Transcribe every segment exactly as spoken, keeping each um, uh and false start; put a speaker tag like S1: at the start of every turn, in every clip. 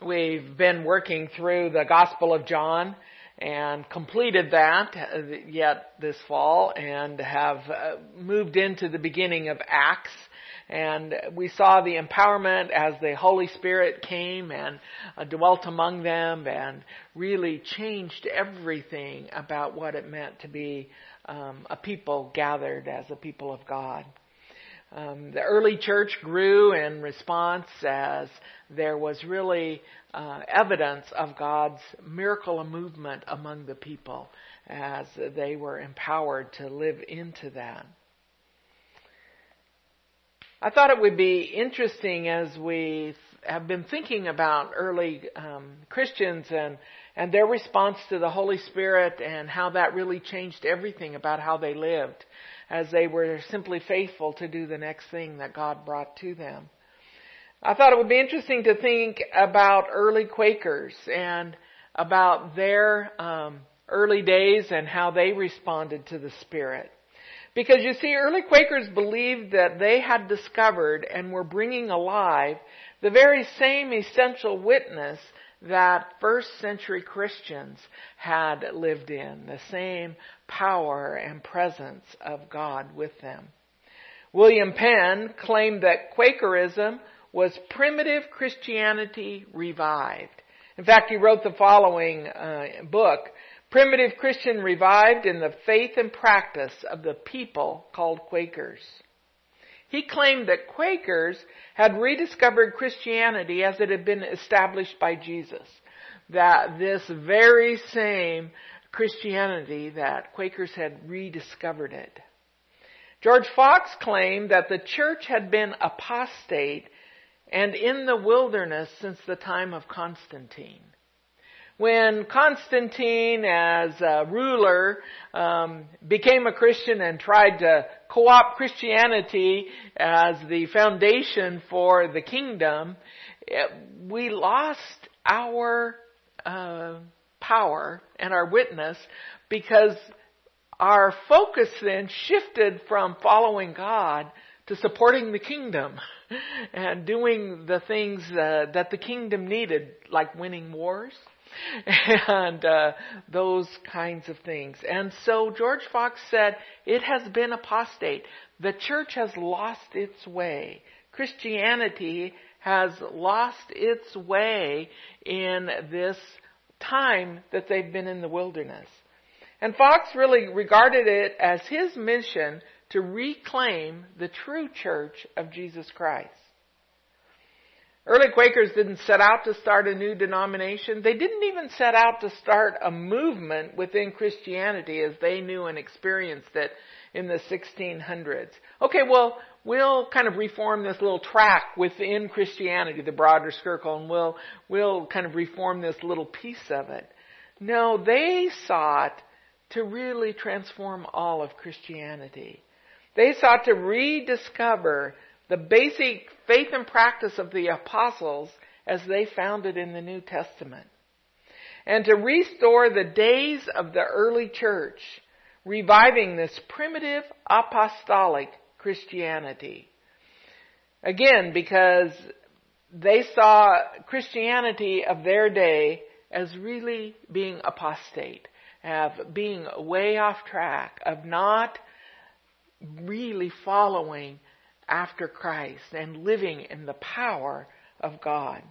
S1: we've been working through the Gospel of John and completed that yet this fall and have moved into the beginning of Acts. And we saw the empowerment as the Holy Spirit came and dwelt among them and really changed everything about what it meant to be um, a people gathered as a people of God. Um, the early church grew in response as there was really uh, evidence of God's miracle movement among the people as they were empowered to live into that. I thought it would be interesting as we have been thinking about early um, Christians and, and their response to the Holy Spirit and how that really changed everything about how they lived, as they were simply faithful to do the next thing that God brought to them. I thought it would be interesting to think about early Quakers and about their um, early days and how they responded to the Spirit. Because you see, early Quakers believed that they had discovered and were bringing alive the very same essential witness that first century Christians had lived in, the same power and presence of God with them. William Penn claimed that Quakerism was primitive Christianity revived. In fact, he wrote the following uh, book, Primitive Christian Revived in the Faith and Practice of the People Called Quakers. He claimed that Quakers had rediscovered Christianity as it had been established by Jesus. That this very same Christianity, that Quakers had rediscovered it. George Fox claimed that the church had been apostate and in the wilderness since the time of Constantine. When Constantine, as a ruler, um, became a Christian and tried to co-opt Christianity as the foundation for the kingdom, it, we lost our uh, power and our witness because our focus then shifted from following God to supporting the kingdom and doing the things uh, that the kingdom needed, like winning wars. And uh, those kinds of things. And so George Fox said, it has been apostate. The church has lost its way. Christianity has lost its way in this time that they've been in the wilderness. And Fox really regarded it as his mission to reclaim the true church of Jesus Christ. Early Quakers didn't set out to start a new denomination. They didn't even set out to start a movement within Christianity as they knew and experienced it in the sixteen hundreds. Okay, well, we'll kind of reform this little track within Christianity, the broader circle, and we'll, we'll kind of reform this little piece of it. No, they sought to really transform all of Christianity. They sought to rediscover the basic faith and practice of the apostles as they found it in the New Testament. And to restore the days of the early church, reviving this primitive apostolic Christianity. Again, because they saw Christianity of their day as really being apostate, of being way off track, of not really following after Christ and living in the power of God.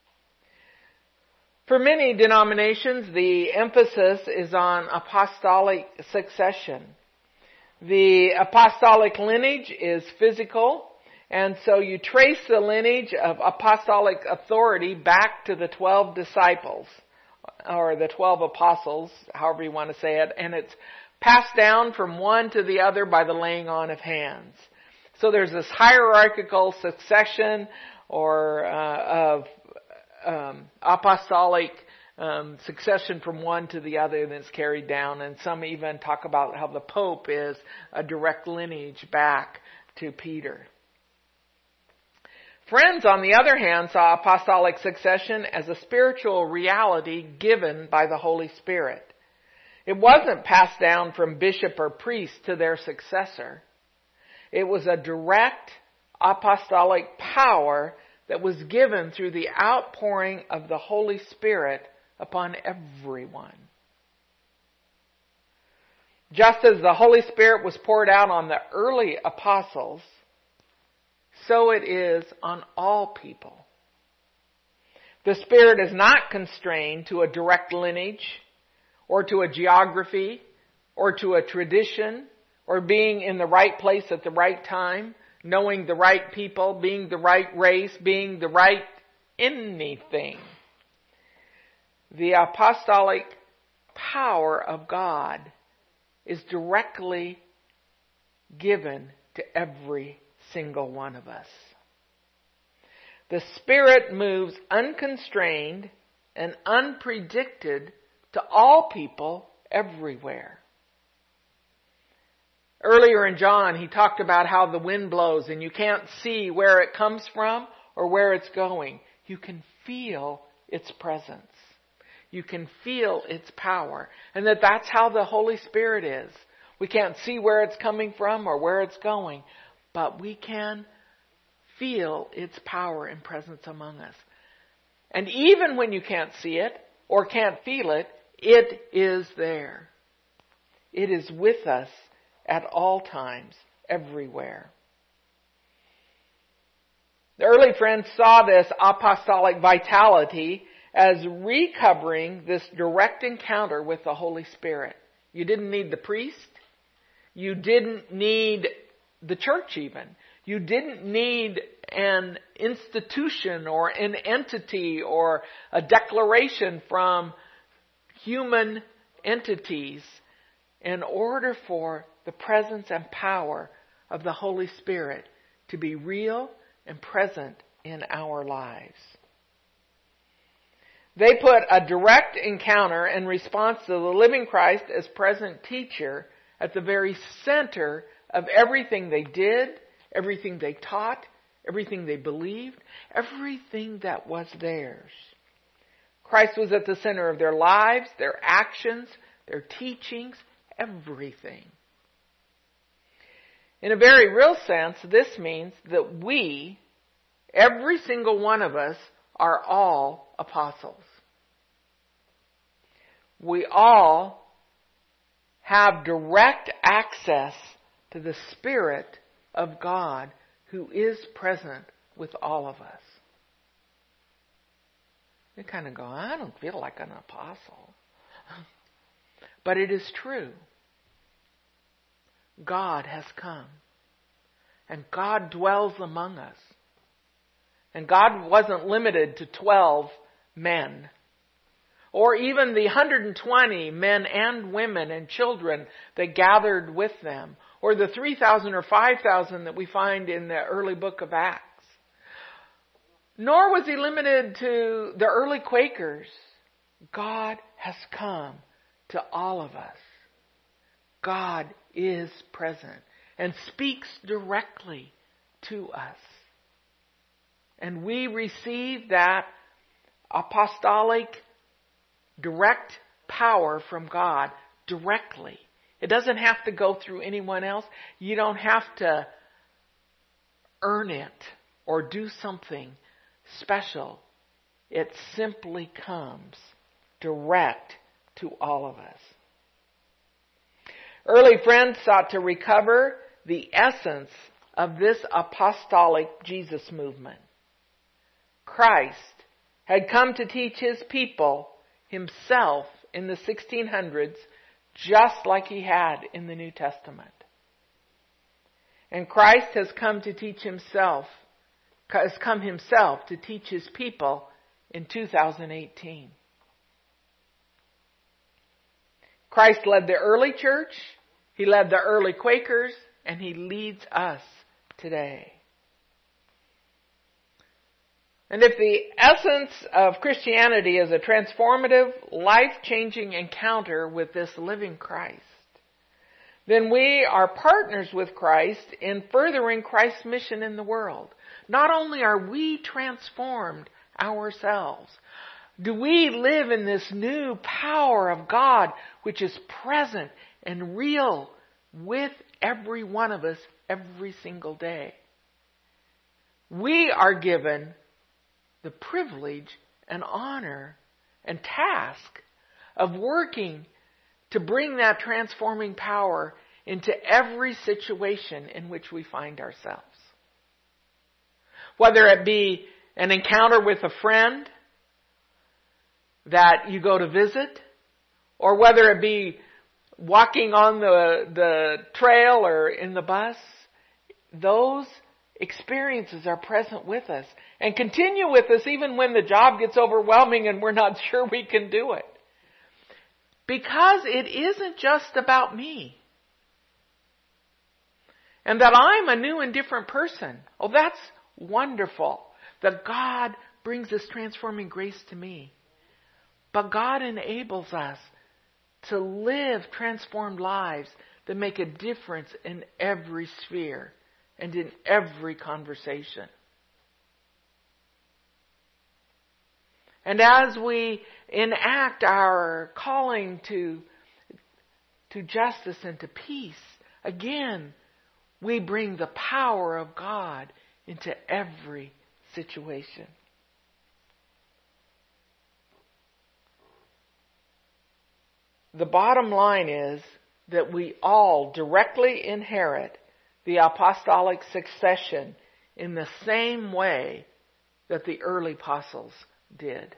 S1: For many denominations, the emphasis is on apostolic succession. The apostolic lineage is physical, and so you trace the lineage of apostolic authority back to the twelve disciples, or the twelve apostles, however you want to say it, and it's passed down from one to the other by the laying on of hands. So there's this hierarchical succession or uh, of um, apostolic um, succession from one to the other, and it's carried down. And some even talk about how the Pope is a direct lineage back to Peter. Friends, on the other hand, saw apostolic succession as a spiritual reality given by the Holy Spirit. It wasn't passed down from bishop or priest to their successor. It was a direct apostolic power that was given through the outpouring of the Holy Spirit upon everyone. Just as the Holy Spirit was poured out on the early apostles, so it is on all people. The Spirit is not constrained to a direct lineage, or to a geography, or to a tradition, or being in the right place at the right time, knowing the right people, being the right race, being the right anything. The apostolic power of God is directly given to every single one of us. The Spirit moves unconstrained and unpredicted to all people everywhere. Earlier in John, he talked about how the wind blows and you can't see where it comes from or where it's going. You can feel its presence. You can feel its power. And that that's how the Holy Spirit is. We can't see where it's coming from or where it's going, but we can feel its power and presence among us. And even when you can't see it or can't feel it, it is there. It is with us at all times, everywhere. The early friends saw this apostolic vitality as recovering this direct encounter with the Holy Spirit. You didn't need the priest. You didn't need the church even. You didn't need an institution or an entity or a declaration from human entities in order for the presence and power of the Holy Spirit to be real and present in our lives. They put a direct encounter and response to the living Christ as present teacher at the very center of everything they did, everything they taught, everything they believed, everything that was theirs. Christ was at the center of their lives, their actions, their teachings, everything. In a very real sense, this means that we, every single one of us, are all apostles. We all have direct access to the Spirit of God who is present with all of us. You kind of go, I don't feel like an apostle. But it is true. God has come. And God dwells among us. And God wasn't limited to twelve men. Or even the one hundred twenty men and women and children that gathered with them. Or the three thousand or five thousand that we find in the early book of Acts. Nor was he limited to the early Quakers. God has come to all of us. God is present and speaks directly to us. And we receive that apostolic direct power from God directly. It doesn't have to go through anyone else. You don't have to earn it or do something special. It simply comes direct to all of us. Early friends sought to recover the essence of this apostolic Jesus movement. Christ had come to teach his people himself in the sixteen hundreds just like he had in the New Testament. And Christ has come to teach himself, has come himself to teach his people in two thousand eighteen. Christ led the early church, he led the early Quakers, and he leads us today. And if the essence of Christianity is a transformative, life-changing encounter with this living Christ, then we are partners with Christ in furthering Christ's mission in the world. Not only are we transformed ourselves, do we live in this new power of God which is present and real with every one of us every single day. We are given the privilege and honor and task of working to bring that transforming power into every situation in which we find ourselves. Whether it be an encounter with a friend that you go to visit, or whether it be walking on the, the trail or in the bus, those experiences are present with us and continue with us even when the job gets overwhelming and we're not sure we can do it. Because it isn't just about me. And that I'm a new and different person. Oh, that's wonderful. That God brings this transforming grace to me. But God enables us to live transformed lives that make a difference in every sphere and in every conversation. And as we enact our calling to, to justice and to peace, again, we bring the power of God into every situation. The bottom line is that we all directly inherit the apostolic succession in the same way that the early apostles did.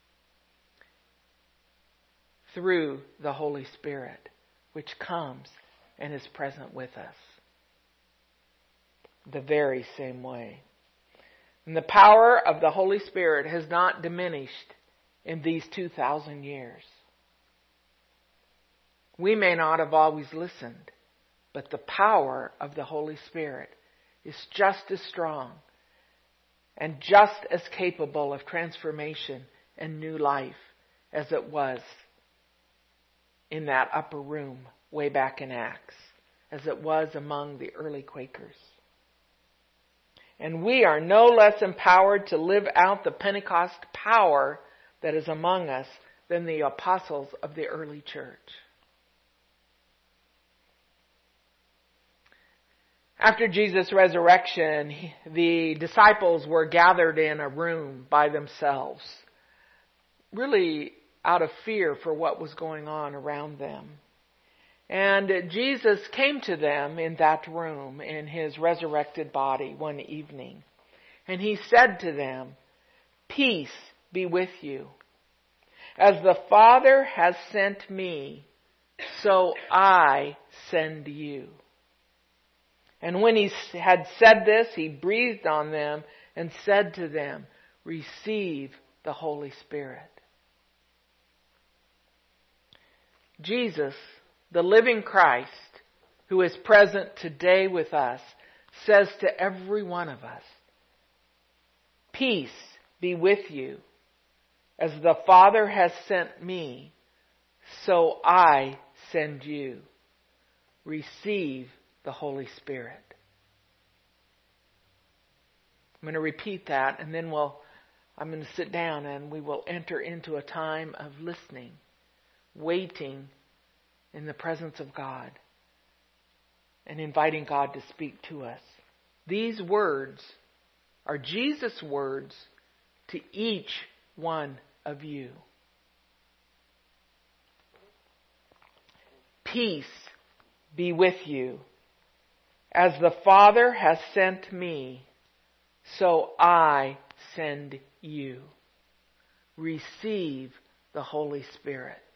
S1: Through the Holy Spirit, which comes and is present with us. The very same way. And the power of the Holy Spirit has not diminished in these two thousand years. We may not have always listened, but the power of the Holy Spirit is just as strong and just as capable of transformation and new life as it was in that upper room way back in Acts, as it was among the early Quakers. And we are no less empowered to live out the Pentecost power that is among us than the apostles of the early church. After Jesus' resurrection, the disciples were gathered in a room by themselves, really out of fear for what was going on around them. And Jesus came to them in that room in his resurrected body one evening. And he said to them, "Peace be with you. As the Father has sent me, so I send you." And when he had said this, he breathed on them and said to them, "Receive the Holy Spirit." Jesus, the living Christ, who is present today with us, says to every one of us, "Peace be with you. As the Father has sent me, so I send you. Receive the Holy Spirit." I'm going to repeat that, and then we'll, I'm going to sit down and we will enter into a time of listening, waiting in the presence of God, and inviting God to speak to us. These words are Jesus' words to each one of you. Peace be with you. As the Father has sent me, so I send you. Receive the Holy Spirit.